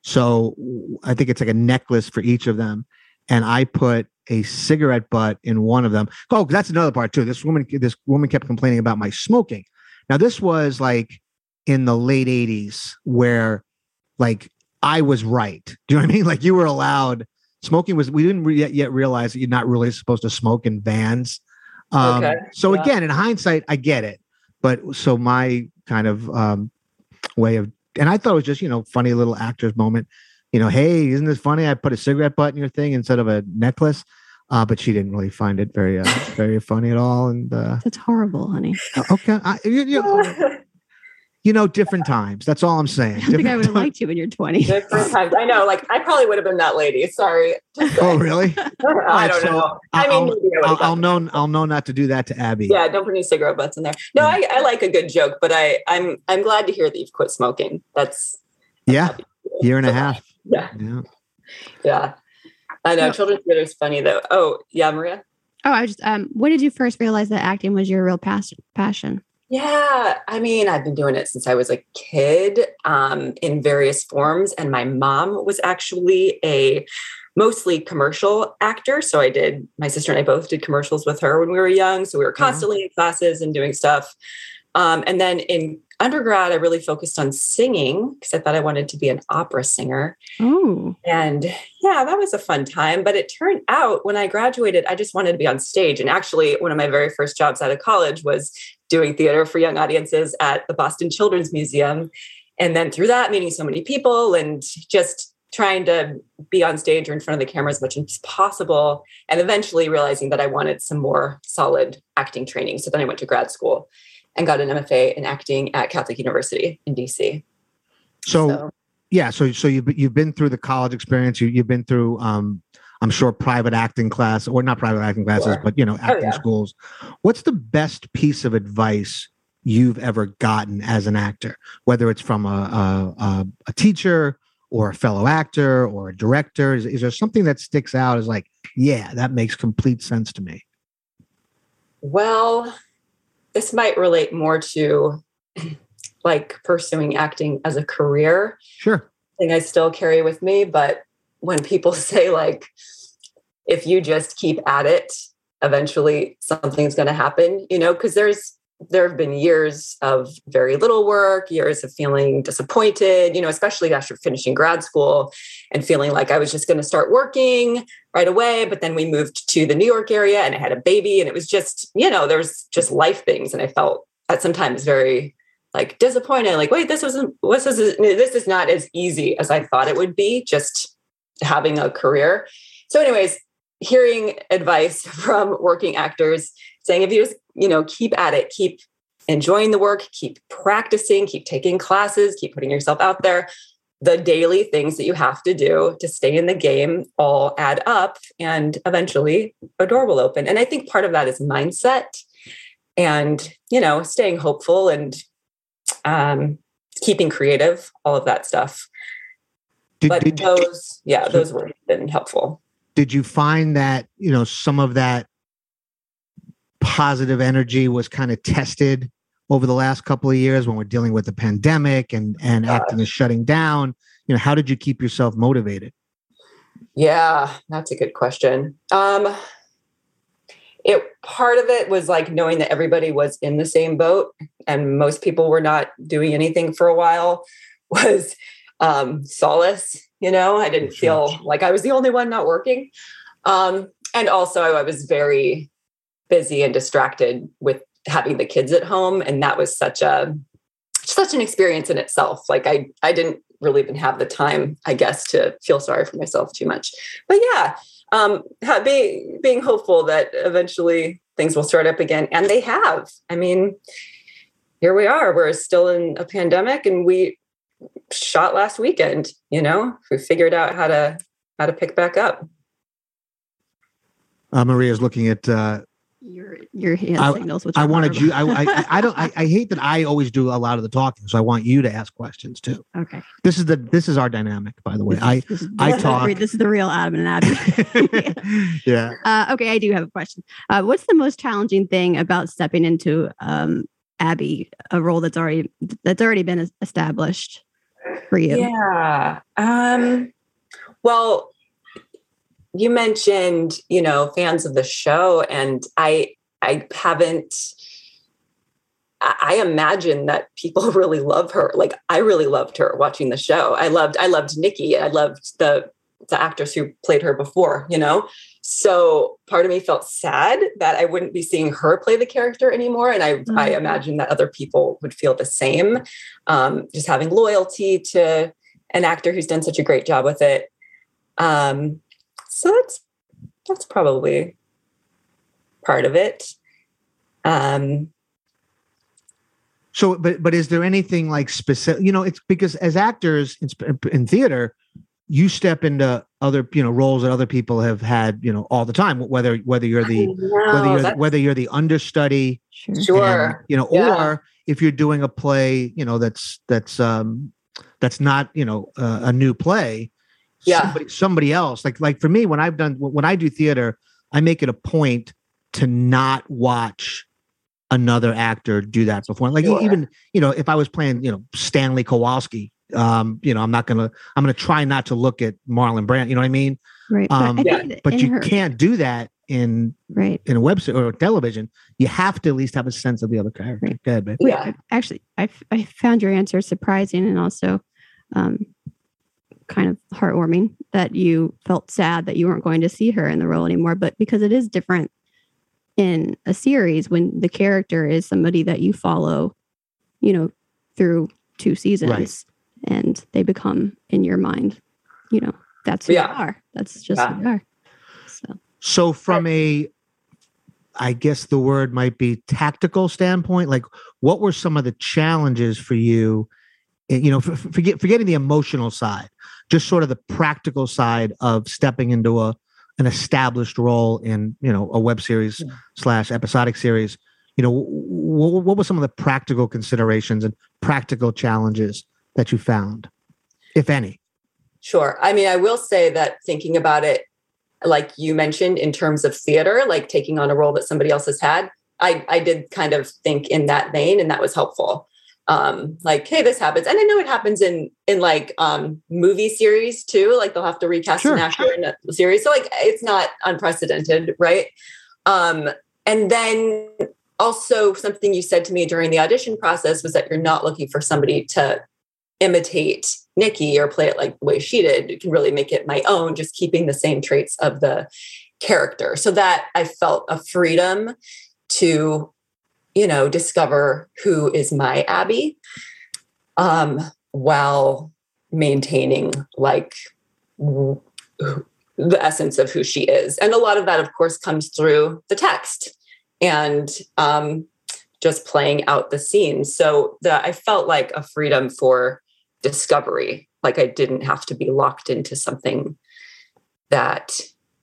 So I think it's like a necklace for each of them, and I put a cigarette butt in one of them. Oh, that's another part too. This woman, this woman kept complaining about my smoking. Now this was like in the late eighties, where like I was right. Do you know what I mean? Like you were allowed smoking was. We didn't re- yet, yet realize that you're not really supposed to smoke in vans. Um, Okay. So Yeah. again, in hindsight, I get it. But so my kind of um, way of, and I thought it was just, you know, funny little actor's moment. You know, hey, isn't this funny? I put a cigarette butt in your thing instead of a necklace. Uh, but she didn't really find it very, uh, very funny at all. And uh, That's horrible, honey. okay, I, you, you, you know, different times. That's all I'm saying. I don't think I Different would have times. liked you in your twenties. Different times. I know, like I probably would have been that lady. Sorry. Oh, really? I don't so know. I I'll, mean, maybe I I'll, would've I'll done know. I'll know not to do that to Abby. Yeah, don't put any cigarette butts in there. No, I, I like a good joke, but I, I'm I'm glad to hear that you've quit smoking. That's Yeah. Year and a half. Yeah, Yeah. yeah. I know. No. Children's theater is funny though. Oh, yeah, Maria. Oh, I was just um when did you first realize that acting was your real pas- passion? Yeah, I mean, I've been doing it since I was a kid um, in various forms. And my mom was actually a mostly commercial actor. So I did, my sister and I both did commercials with her when we were young. So we were constantly in classes and doing stuff. Um, and then in undergrad, I really focused on singing because I thought I wanted to be an opera singer. Oh, And yeah, that was a fun time. But it turned out when I graduated, I just wanted to be on stage. And actually, one of my very first jobs out of college was doing theater for young audiences at the Boston Children's Museum. And then through that, meeting so many people and just trying to be on stage or in front of the camera as much as possible. And eventually realizing that I wanted some more solid acting training. So then I went to grad school. and got an M F A in acting at Catholic University in D C. So, So- yeah, so so you've you've been through the college experience. You you've been through, um, I'm sure, private acting class, or not private acting classes, Sure. but you know, acting yeah. schools. What's the best piece of advice you've ever gotten as an actor, whether it's from a a, a, a teacher or a fellow actor or a director? Is, is there something that sticks out as like, yeah, that makes complete sense to me? Well, this might relate more to like pursuing acting as a career. Sure. Thing I still carry with me, but when people say like, if you just keep at it, eventually something's going to happen, you know, because there's, there have been years of very little work, years of feeling disappointed, you know, especially after finishing grad school and feeling like I was just going to start working right away. But then we moved to the New York area and I had a baby, and it was just, you know, there was just life things. And I felt at sometimes very like disappointed, like, wait, this wasn't, this is, this is not as easy as I thought it would be, just having a career. So anyways, hearing advice from working actors saying, if you just, you know, keep at it, keep enjoying the work, keep practicing, keep taking classes, keep putting yourself out there, the daily things that you have to do to stay in the game all add up, and eventually a door will open. And I think part of that is mindset and, you know, staying hopeful and um, keeping creative, all of that stuff. Did, But did, those, yeah, so- those were been helpful. did you find that, you know, some of that positive energy was kind of tested over the last couple of years when we're dealing with the pandemic and, and Uh, acting is shutting down? You know, how did you keep yourself motivated? Yeah, that's a good question. Um, it part of it was like knowing that everybody was in the same boat and most people were not doing anything for a while was um, solace. You know, I didn't Sure. feel like I was the only one not working. Um, and also I was very busy and distracted with having the kids at home. And that was such a, such an experience in itself. Like I, I didn't really even have the time, I guess, to feel sorry for myself too much. But yeah, um, ha- being, being hopeful that eventually things will start up again. And they have. I mean, here we are, we're still in a pandemic and we shot last weekend, you know, we figured out how to, how to pick back up. Uh, Maria's looking at, uh, Your your hand I- signals. Which I are wanted you, I, horrible. I, I don't, I, I hate that I always do a lot of the talking. So I want you to ask questions too. Okay. This is the, this is our dynamic, by the way. This I, is- this is- I this is the talk- re- This is the real Adam and Abby. yeah. Uh, okay, I do have a question. Uh, what's the most challenging thing about stepping into um, Abby, a role that's already that's already been es- established for you? Yeah. Um, well, you mentioned, you know, fans of the show, and I, I haven't, I, I imagine that people really love her. Like I really loved her watching the show. I loved, I loved Nikki. I loved the, the actress who played her before, you know? So part of me felt sad that I wouldn't be seeing her play the character anymore. And I, Mm. I imagine that other people would feel the same. Um, just having loyalty to an actor who's done such a great job with it. Um, so that's, that's probably part of it. Um, So, but, but is there anything like specific, you know, it's because as actors in, sp- in theater, you step into other, you know, roles that other people have had, you know, all the time, whether, whether you're the, whether you're, the, whether you're the understudy, Sure. sure. and, you know, Yeah. or if you're doing a play, you know, that's, that's, um, that's not, you know, uh, a new play, Yeah. somebody, somebody else, like, like for me, when I've done, when I do theater, I make it a point to not watch another actor do that before. Like Sure. even, you know, if I was playing, you know, Stanley Kowalski, um, you know, I'm not going to, I'm going to try not to look at Marlon Brand, you know what I mean? Right. But, Um, I yeah, think that But in you her- can't do that in, Right. in a website or television. You have to at least have a sense of the other character. Right. Go ahead, babe. Wait, Yeah. I- actually, I, f- I found your answer surprising and also um, kind of heartwarming that you felt sad that you weren't going to see her in the role anymore. But because it is different in a series when the character is somebody that you follow, you know, through two seasons Right. and they become in your mind, you know, that's who Yeah. you are. That's just Yeah. who you are. So, So from a, I guess the word might be tactical standpoint? Like, what were some of the challenges for you? You know, forget forgetting the emotional side, just sort of the practical side of stepping into a an established role in, you know, a web series yeah. slash episodic series. You know, what, what were some of the practical considerations and practical challenges that you found, if any? Sure. I mean, I will say that thinking about it, like you mentioned, in terms of theater, like taking on a role that somebody else has had, I, I did kind of think in that vein, and that was helpful. Um, like, hey, this happens. And I know it happens in, in like, um, movie series too. Like they'll have to recast sure. an actor in a series. So like, it's not unprecedented. Right. Um, and then also something you said to me during the audition process was that you're not looking for somebody to imitate Nikki or play it like the way she did. You can really make it my own, just keeping the same traits of the character. So that I felt a freedom to, you know, discover who is my Abby, um, while maintaining like w- the essence of who she is. And a lot of that, of course, comes through the text and um, just playing out the scenes. So the, I felt like a freedom for discovery. Like I didn't have to be locked into something that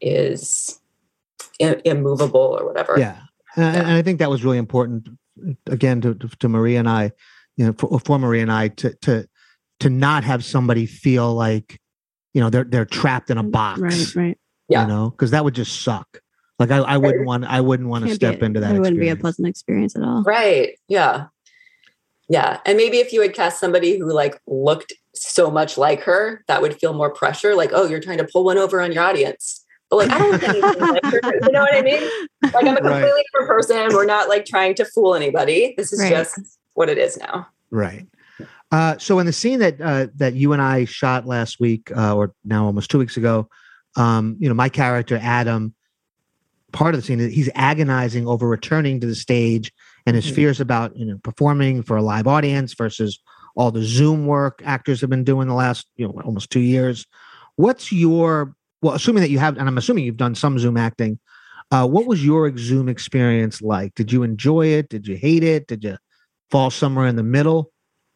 is I- immovable or whatever. Yeah. And, yeah. and I think that was really important, again, to, to, to Maria and I, you know, for, for Maria and I, to to to not have somebody feel like, you know, they're they're trapped in a box, right? Right. Yeah. You know, because that would just suck. Like I, I wouldn't want, I wouldn't want to step a, into that. It wouldn't experience. be a pleasant experience at all. Right. Yeah. Yeah. And maybe if you had cast somebody who like looked so much like her, that would feel more pressure. Like, oh, you're trying to pull one over on your audience. But like, I don't look anything like her. You know what I mean? Like I'm a completely right. different person. We're not like trying to fool anybody. This is right. just what it is now. Right. Uh, so in the scene that uh, that you and I shot last week, uh, or now almost two weeks ago, um, you know, my character Adam, part of the scene, he's agonizing over returning to the stage and his mm-hmm. fears about, you know, performing for a live audience versus all the Zoom work actors have been doing the last, you know, almost two years. What's your Well, assuming that you have, and I'm assuming you've done some Zoom acting, uh, what was your Zoom experience like? Did you enjoy it? Did you hate it? Did you fall somewhere in the middle?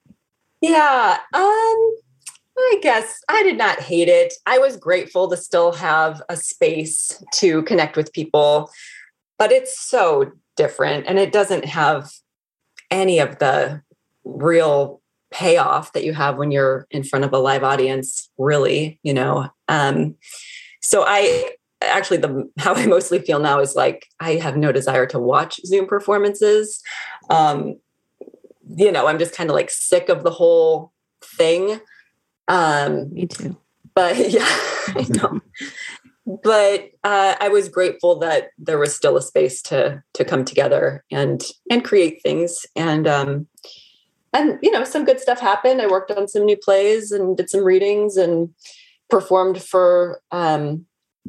Yeah, um, I guess I did not hate it. I was grateful to still have a space to connect with people, but it's so different and it doesn't have any of the real payoff that you have when you're in front of a live audience, really, you know? Um, so I actually, the how I mostly feel now is like, I have no desire to watch Zoom performances. Um, you know, I'm just kind of like sick of the whole thing. Um, Me too. But yeah, I know. But uh, I was grateful that there was still a space to to come together and and create things. And um, and you know, some good stuff happened. I worked on some new plays and did some readings and performed for um,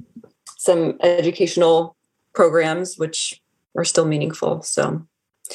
some educational programs, which are still meaningful. So.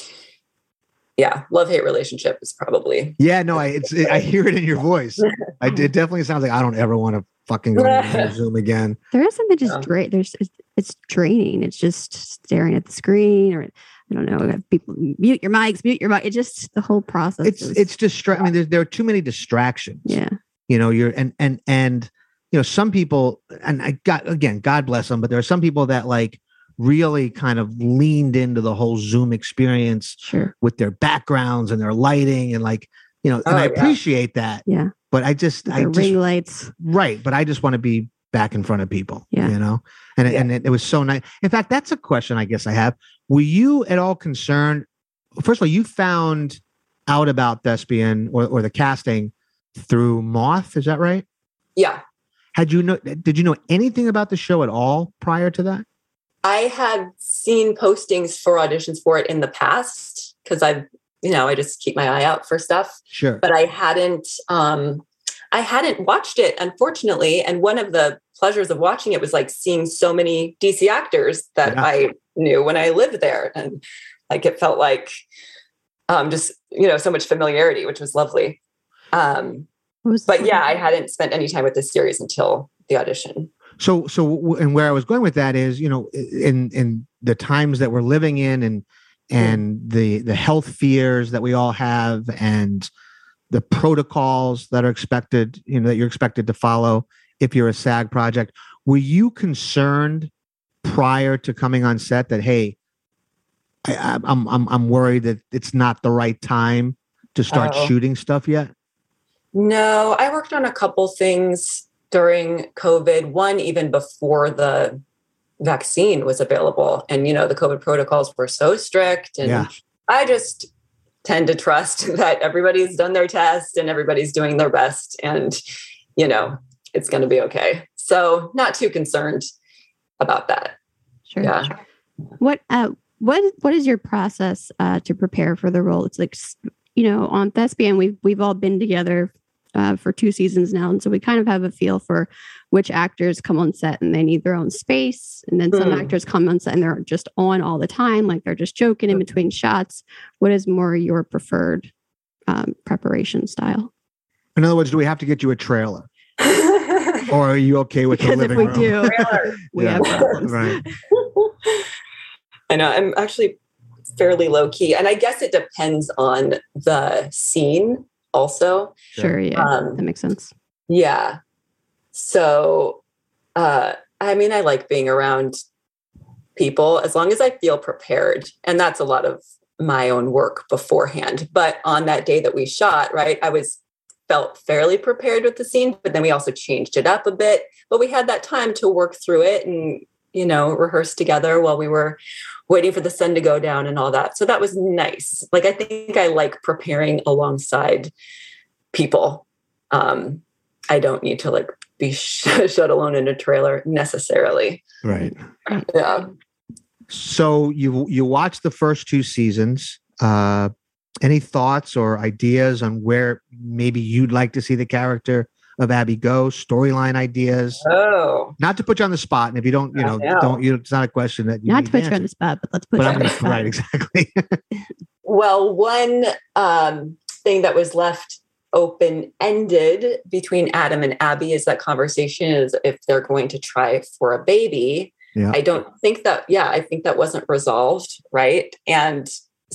Yeah, love-hate relationship is probably. Yeah, no, I it's it, I hear it in your voice. I, it definitely sounds like I don't ever want to fucking go to Zoom again. There is something just yeah. dra- There's it's, it's draining. It's just staring at the screen, or I don't know. People mute your mics, mute your mic. It just the whole process. It's is, it's distra- I mean, there there are too many distractions. Yeah, you know, you're and and and you know, some people, and I got again, God bless them, but there are some people that like. Really kind of leaned into the whole Zoom experience sure. with their backgrounds and their lighting and like, you know, oh, and I yeah. appreciate that. Yeah. But I just, the I just, ring lights. Right. But I just want to be back in front of people, yeah. you know, and, yeah. and it, it was so nice. In fact, that's a question I guess I have. Were you at all concerned? First of all, you found out about Thespian or, or the casting through Moth. Is that right? Yeah. Had you know, did you know anything about the show at all prior to that? I had seen postings for auditions for it in the past because I've, you know, I just keep my eye out for stuff. Sure. But I hadn't, um, I hadn't watched it, unfortunately. And one of the pleasures of watching it was like seeing so many D C actors that yeah. I knew when I lived there. And like, it felt like um, just, you know, so much familiarity, which was lovely. Um, was but yeah, I hadn't spent any time with this series until the audition. So, so, and where I was going with that is, you know, in in the times that we're living in, and and the the health fears that we all have, and the protocols that are expected, you know, that you're expected to follow if you're a SAG project. Were you concerned prior to coming on set that, hey, I, I'm I'm I'm worried that it's not the right time to start Oh. shooting stuff yet? No, I worked on a couple things during COVID, one even before the vaccine was available. And, you know, the COVID protocols were so strict. And Yeah. I just tend to trust that everybody's done their test and everybody's doing their best. And, you know, it's going to be okay. So not too concerned about that. Sure. Yeah. Sure. What uh what what is your process uh to prepare for the role? It's like, you know, on Thespian, we've we've all been together uh, for two seasons now, and so we kind of have a feel for which actors come on set and they need their own space, and then some Mm. actors come on set and they're just on all the time, like they're just joking in between shots. What is more your preferred um, preparation style? In other words, do we have to get you a trailer, or are you okay with the Because if living we room? do, we Yeah. have problems. Right. I know I'm actually fairly low key. And I guess it depends on the scene also. Sure, yeah, Um, that makes sense. Yeah. So, uh, I mean, I like being around people as long as I feel prepared. And that's a lot of my own work beforehand. But on that day that we shot, right, I was felt fairly prepared with the scene, but then we also changed it up a bit. But we had that time to work through it and, you know, rehearse together while we were waiting for the sun to go down and all that. So that was nice. Like, I think I like preparing alongside people. Um, I don't need to like be sh- shut alone in a trailer necessarily. Right. Yeah. So you you watched the first two seasons. Uh, any thoughts or ideas on where maybe you'd like to see the character of Abby go? Storyline ideas. Oh, Not to put you on the spot, and if you don't, you know, I know. don't. You, it's not a question that you Not need to put you on answer. the spot, but let's put But you I'm on the gonna, spot. right, exactly. well, one um, thing that was left open-ended between Adam and Abby is that conversation is if they're going to try for a baby. Yeah. I don't think that, yeah, I think that wasn't resolved, right? And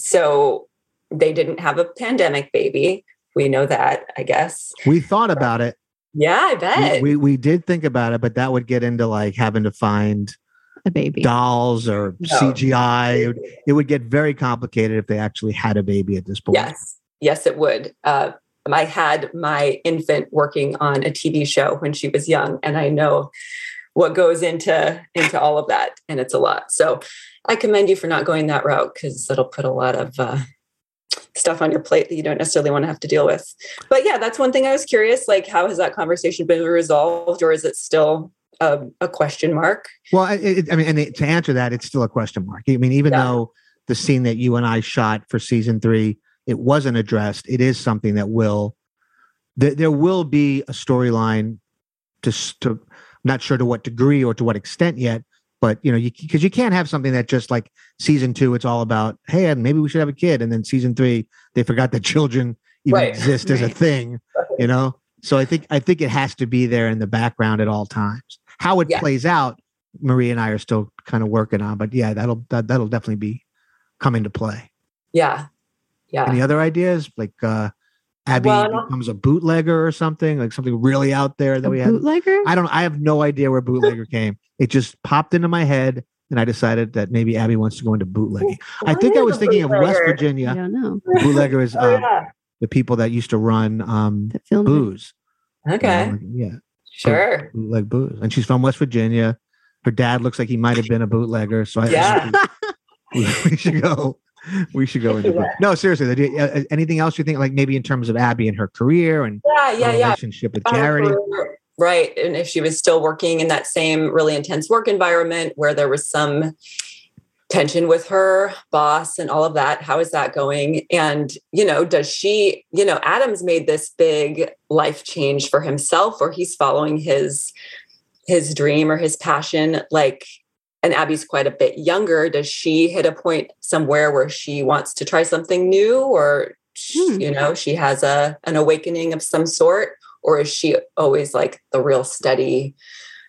so they didn't have a pandemic baby. We know that, I guess. We thought about it. Yeah, I We, bet. we we did think about it, but that would get into like having to find A baby. dolls or No. C G I. It would, it would get very complicated if they actually had a baby at this point. Yes, yes, it would. Uh, I had my infant working on a T V show when she was young, and I know what goes into into all of that, and it's a lot. So I commend you for not going that route because it'll put a lot of uh, stuff on your plate that you don't necessarily want to have to deal with. But yeah, that's one thing I was curious. Like, how has that conversation been resolved, or is it still a, a question mark? Well, it, it- I mean, and it, to answer that, it's still a question mark. I mean, even Yeah. though the scene that you and I shot for season three, it wasn't addressed, it is something that will, th- there will be a storyline to, s- to, not sure to what degree or to what extent yet, but you know, you, because you can't have something that just like season two, it's all about, hey, maybe we should have a kid. And then season three, they forgot that children even Right. exist as a Right. thing, you know? So I think, I think it has to be there in the background at all times. How it Yeah. plays out, Marie and I are still kind of working on, but yeah, that'll, that, that'll definitely be come into play. Yeah, yeah. Any other ideas? Like, uh, Abby Well, no. becomes a bootlegger or something, like something really out there that A we had. bootlegger? I don't. I have no idea where bootlegger came. It just popped into my head, and I decided that maybe Abby wants to go into bootlegging. I What think I is was a thinking of West bootlegger? I Virginia. don't know. Bootlegger is Oh, uh, yeah. the people that used to run um, The film. booze. you Okay, know, like, yeah, sure. bootleg booze, and she's from West Virginia. Her dad looks like he might have been a bootlegger, so I, Yeah. we, we should go. We should go into boot. No, seriously. do you- uh, anything else you think, like maybe in terms of Abby and her career and Yeah, yeah, her yeah. relationship with About her Charity? career, right. And if she was still working in that same really intense work environment where there was some tension with her boss and all of that, how is that going? And, you know, does she, you know, Adam's made this big life change for himself, or he's following his his dream or his passion, like, and Abby's quite a bit younger. Does she hit a point somewhere where she wants to try something new, or Hmm. you know, she has a an awakening of some sort, or is she always like the real steady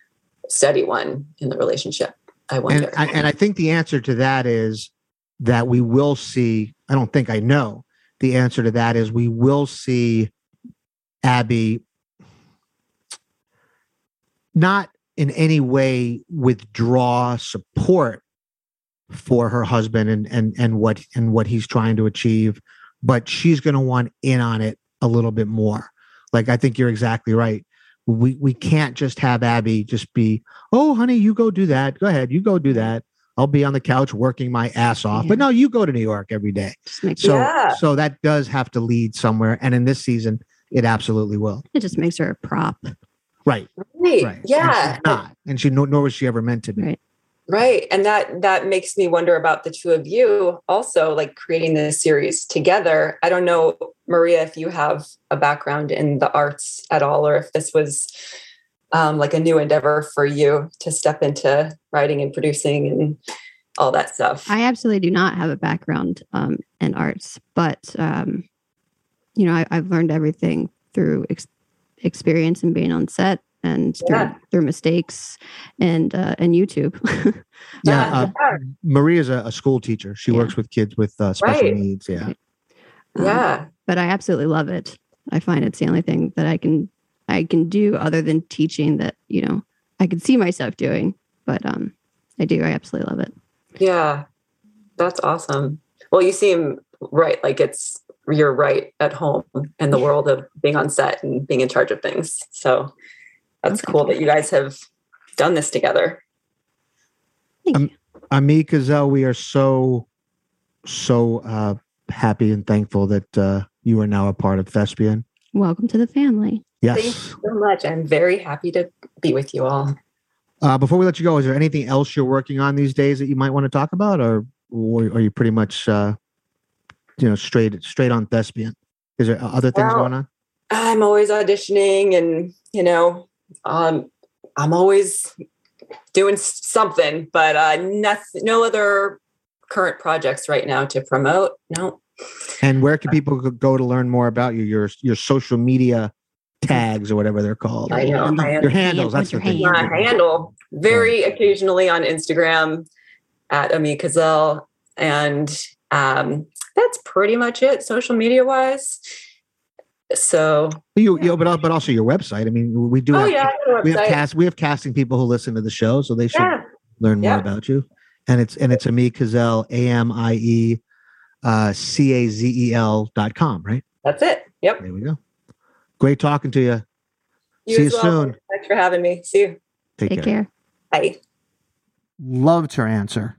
steady one in the relationship. I wonder. And I, and I think the answer to that is that we will see, I don't think I know. The answer to that is we will see Abby not in any way withdraw support for her husband and and and what and what he's trying to achieve, but she's going to want in on it a little bit more. Like, I think you're exactly right. We we can't just have Abby just be, oh, honey, you go do that. Go ahead, you go do that. I'll be on the couch working my ass off. Yeah. But no, you go to New York every day. Just makes So Yeah. so that does have to lead somewhere. And in this season, it absolutely will. it just makes her a prop. Right. Right. Right. Yeah. And she's not. And she nor, nor was she ever meant to be. Right. Right. And that that makes me wonder about the two of you also, like, creating this series together. I don't know, Maria, if you have a background in the arts at all, or if this was um, like a new endeavor for you to step into writing and producing and all that stuff. I absolutely do not have a background um, in arts, but um, you know, I, I've learned everything through ex- experience and being on set and through, Yeah. through mistakes and uh, and YouTube. Yeah. Uh, Yeah. Maria's a, a school teacher. She Yeah. works with kids with uh, special Right. needs. Yeah. Um, Yeah. but I absolutely love it. I find it's the only thing that I can I can do other than teaching that, you know, I could see myself doing. But um, I do. I absolutely love it. Yeah. That's awesome. Well, you seem right. Like, it's, you're right at home in the world of being on set and being in charge of things. So that's Okay. cool that you guys have done this together. Thank Um, you. Ami Cazell, we are so, so uh, happy and thankful that uh, you are now a part of Thespian. Welcome to the family. Thank you Yes. so much. I'm very happy to be with you all. Uh, before we let you go, is there anything else you're working on these days that you might want to talk about, or, or are you pretty much, uh, you know, straight straight on Thespian? Is there other things Well, going on? I'm always auditioning and, you know, um, I'm always doing s- something, but uh, nothing, no other current projects right now to promote. No. And where can people go- go to learn more about you? Your your social media tags or whatever they're called. I know. I Your handles. What's That's your the thing. handle? My handle very occasionally on Instagram at Ami Cazell. And um, that's pretty much it social media wise. So, You, you, but but also your website. I mean, we do. oh have, yeah, I have a we have website. cast. We have casting people who listen to the show, so they should Yeah, learn more Yeah. about you. And it's and it's Ami Cazell, A M I E uh, C A Z E L dot com, right? that's it. Yep. There we go. Great talking to you. You See as you well. soon. Thanks for having me. See you. Take, Take care. care. Bye. Loved her answer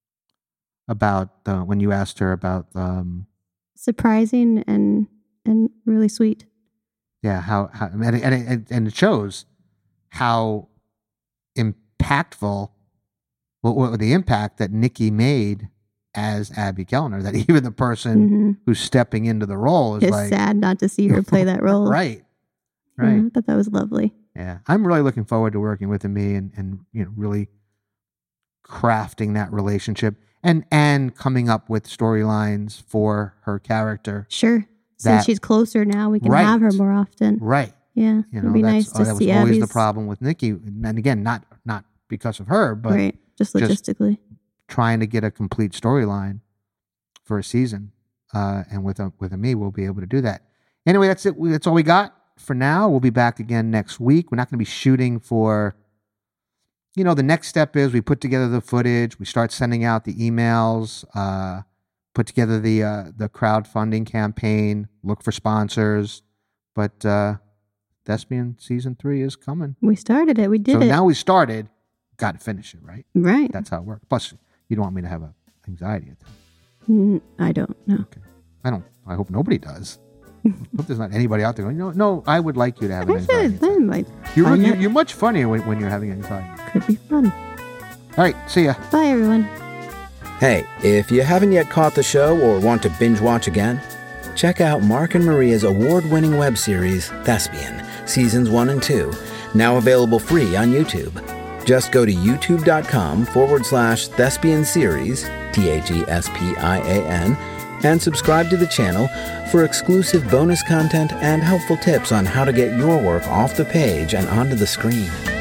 about uh, when you asked her about um, Surprising and and really sweet. yeah how, how and, it, and, it, and it shows how impactful what, what the impact that Nikki made as Abby Kellner, that even the person hmm who's stepping into the role is It's like sad not to see her play that role. right Yeah, right I thought that was lovely. yeah I'm really looking forward to working with Ami and and you know really crafting that relationship and and coming up with storylines for her character. Sure. That- Since she's closer now, we can have her Right. more often. Right. Yeah. You It'd know, be that's, nice oh, to that was see always the Abby's. problem with Nikki. And again, not not because of her, but right. Just just- logistically. trying to get a complete storyline for a season. Uh, and with a, with a me, we'll be able to do that. Anyway, that's it. That's all we got for now. We'll be back again next week. We're not going to be shooting for, you know, the next step is we put together the footage. We start sending out the emails, uh, put together the, uh, the crowdfunding campaign, look for sponsors. But, uh, Thespian season three is coming. We started it. We did so it. now we started, got to finish it, right? right. That's how it works. Plus, you don't want me to have a anxiety attack. Mm, I don't know. I don't. I hope nobody does. I hope there's not anybody out there going, no, no, I would like you to have an I feel anxiety that attack. might You're, find you're, that you're much funnier when, when you're having anxiety. could be fun. All right, see ya. Bye, everyone. Hey, if you haven't yet caught the show or want to binge watch again, check out Mark and Maria's award-winning web series, Thespian, Seasons one and two, now available free on YouTube. Just go to youtube.com forward slash Thespian Series, T H E S P I A N, and subscribe to the channel for exclusive bonus content and helpful tips on how to get your work off the page and onto the screen.